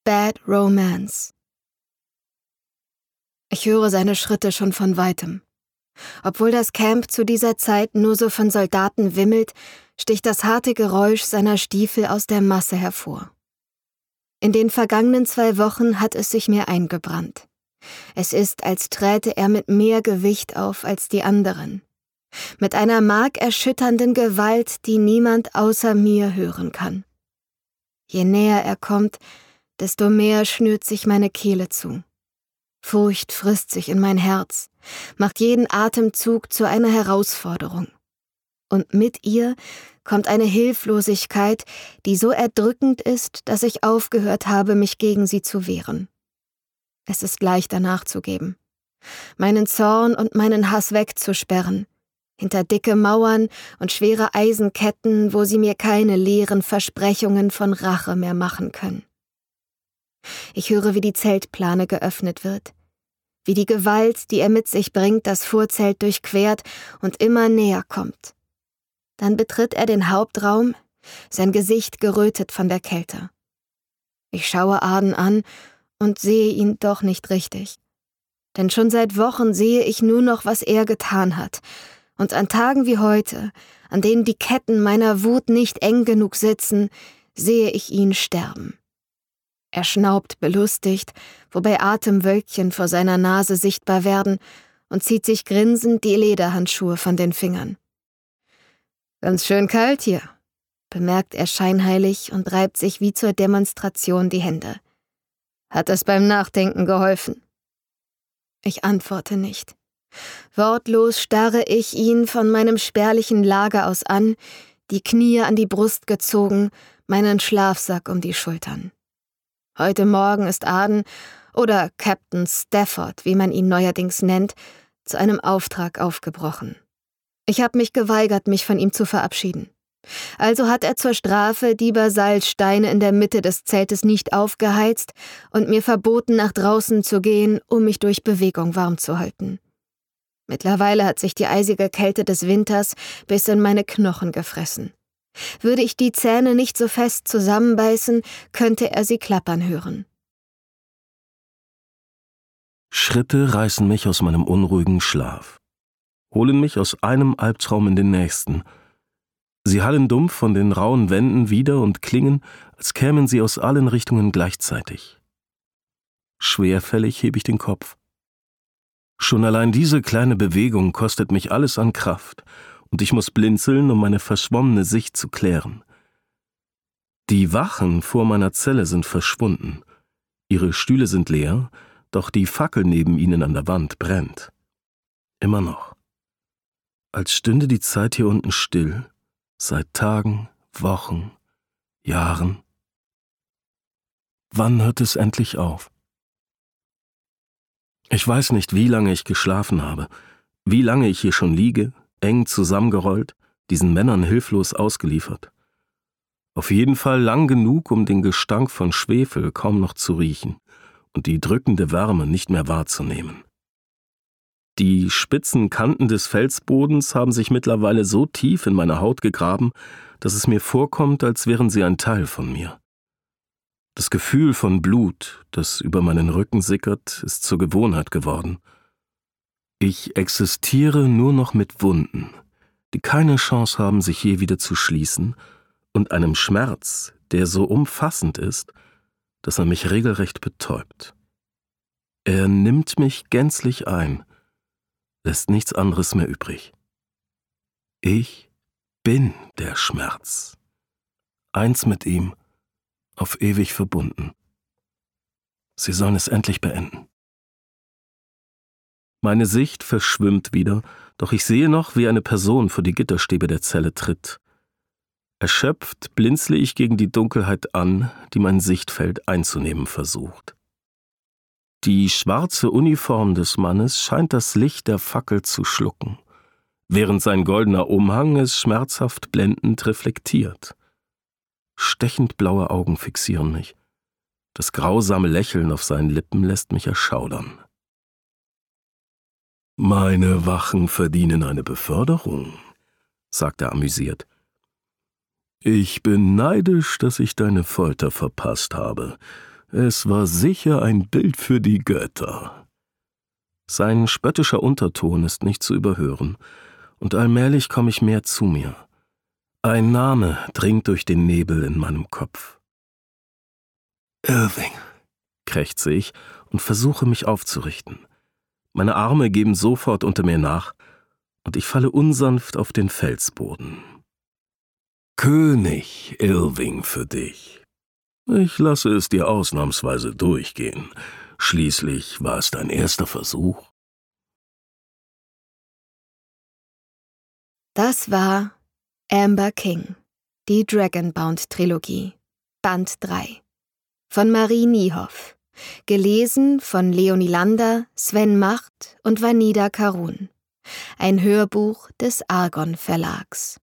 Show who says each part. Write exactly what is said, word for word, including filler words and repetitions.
Speaker 1: Bad Romance. Ich höre seine Schritte schon von weitem. Obwohl das Camp zu dieser Zeit nur so von Soldaten wimmelt, sticht das harte Geräusch seiner Stiefel aus der Masse hervor. In den vergangenen zwei Wochen hat es sich mir eingebrannt. Es ist, als träte er mit mehr Gewicht auf als die anderen. Mit einer markerschütternden Gewalt, die niemand außer mir hören kann. Je näher er kommt, desto mehr schnürt sich meine Kehle zu. Furcht frisst sich in mein Herz, macht jeden Atemzug zu einer Herausforderung. Und mit ihr kommt eine Hilflosigkeit, die so erdrückend ist, dass ich aufgehört habe, mich gegen sie zu wehren. Es ist leichter nachzugeben, meinen Zorn und meinen Hass wegzusperren, hinter dicke Mauern und schwere Eisenketten, wo sie mir keine leeren Versprechungen von Rache mehr machen können. Ich höre, wie die Zeltplane geöffnet wird, wie die Gewalt, die er mit sich bringt, das Vorzelt durchquert und immer näher kommt. Dann betritt er den Hauptraum, sein Gesicht gerötet von der Kälte. Ich schaue Arden an und sehe ihn doch nicht richtig. Denn schon seit Wochen sehe ich nur noch, was er getan hat. Und an Tagen wie heute, an denen die Ketten meiner Wut nicht eng genug sitzen, sehe ich ihn sterben. Er schnaubt belustigt, wobei Atemwölkchen vor seiner Nase sichtbar werden, und zieht sich grinsend die Lederhandschuhe von den Fingern. »Ganz schön kalt hier«, bemerkt er scheinheilig und reibt sich wie zur Demonstration die Hände. »Hat es beim Nachdenken geholfen?« Ich antworte nicht. Wortlos starre ich ihn von meinem spärlichen Lager aus an, die Knie an die Brust gezogen, meinen Schlafsack um die Schultern. Heute Morgen ist Arden, oder Captain Stafford, wie man ihn neuerdings nennt, zu einem Auftrag aufgebrochen. Ich habe mich geweigert, mich von ihm zu verabschieden. Also hat er zur Strafe die Basaltsteine in der Mitte des Zeltes nicht aufgeheizt und mir verboten, nach draußen zu gehen, um mich durch Bewegung warm zu halten. Mittlerweile hat sich die eisige Kälte des Winters bis in meine Knochen gefressen. Würde ich die Zähne nicht so fest zusammenbeißen, könnte er sie klappern hören.
Speaker 2: Schritte reißen mich aus meinem unruhigen Schlaf, holen mich aus einem Albtraum in den nächsten. Sie hallen dumpf von den rauen Wänden wider und klingen, als kämen sie aus allen Richtungen gleichzeitig. Schwerfällig hebe ich den Kopf. Schon allein diese kleine Bewegung kostet mich alles an Kraft, und ich muss blinzeln, um meine verschwommene Sicht zu klären. Die Wachen vor meiner Zelle sind verschwunden. Ihre Stühle sind leer, doch die Fackel neben ihnen an der Wand brennt. Immer noch. Als stünde die Zeit hier unten still, seit Tagen, Wochen, Jahren. Wann hört es endlich auf? Ich weiß nicht, wie lange ich geschlafen habe, wie lange ich hier schon liege, eng zusammengerollt, diesen Männern hilflos ausgeliefert. Auf jeden Fall lang genug, um den Gestank von Schwefel kaum noch zu riechen und die drückende Wärme nicht mehr wahrzunehmen. Die spitzen Kanten des Felsbodens haben sich mittlerweile so tief in meine Haut gegraben, dass es mir vorkommt, als wären sie ein Teil von mir. Das Gefühl von Blut, das über meinen Rücken sickert, ist zur Gewohnheit geworden. Ich existiere nur noch mit Wunden, die keine Chance haben, sich je wieder zu schließen, und einem Schmerz, der so umfassend ist, dass er mich regelrecht betäubt. Er nimmt mich gänzlich ein, lässt nichts anderes mehr übrig. Ich bin der Schmerz, eins mit ihm, auf ewig verbunden. Sie sollen es endlich beenden. Meine Sicht verschwimmt wieder, doch ich sehe noch, wie eine Person vor die Gitterstäbe der Zelle tritt. Erschöpft blinzle ich gegen die Dunkelheit an, die mein Sichtfeld einzunehmen versucht. Die schwarze Uniform des Mannes scheint das Licht der Fackel zu schlucken, während sein goldener Umhang es schmerzhaft blendend reflektiert. Stechend blaue Augen fixieren mich. Das grausame Lächeln auf seinen Lippen lässt mich erschaudern. »Meine Wachen verdienen eine Beförderung«, sagt er amüsiert. »Ich bin neidisch, dass ich deine Folter verpasst habe. Es war sicher ein Bild für die Götter. Sein spöttischer Unterton ist nicht zu überhören, und allmählich komme ich mehr zu mir. Ein Name dringt durch den Nebel in meinem Kopf. Irving, krächze ich und versuche mich aufzurichten. Meine Arme geben sofort unter mir nach, und ich falle unsanft auf den Felsboden. König Irving für dich. Ich lasse es dir ausnahmsweise durchgehen. Schließlich war es dein erster Versuch.
Speaker 1: Das war Amber King, die Dragonbound-Trilogie, Band drei, von Marie Niehoff, gelesen von Leonie Lander, Sven Macht und Vanida Karun, ein Hörbuch des Argon Verlags.